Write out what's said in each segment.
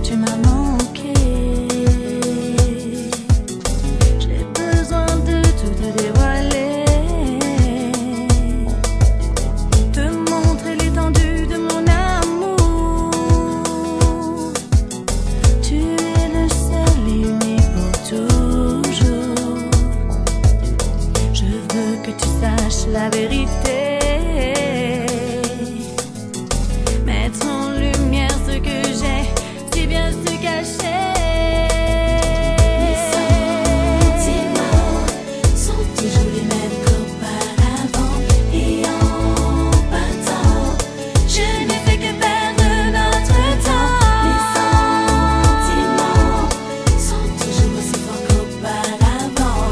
tu m'as manqué. J'ai besoin de tout te dévoiler, te montrer l'étendue de mon amour. Tu es le seul et unique pour toujours. Je veux que tu saches la vérité, mettre en lumière ce que j'ai si bien se cacher. Mes sentiments sont toujours les mêmes qu'auparavant, et en partant, Je n'ai fait que perdre notre temps. mes sentiments sont toujours aussi forts qu'auparavant.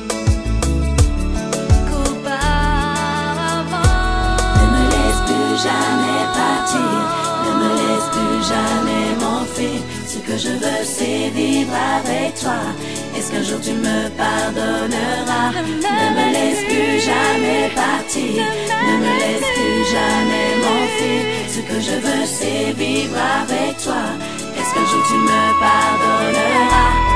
Ne me laisse plus jamais partir, ne me laisse plus jamais m'enfuir. Ce que je veux, c'est vivre avec toi. Est-ce qu'un jour tu me pardonneras? Ne me laisse plus jamais partir, ne me laisse plus jamais m'enfuir. Ce que je veux, c'est vivre avec toi. Est-ce qu'un jour tu me pardonneras?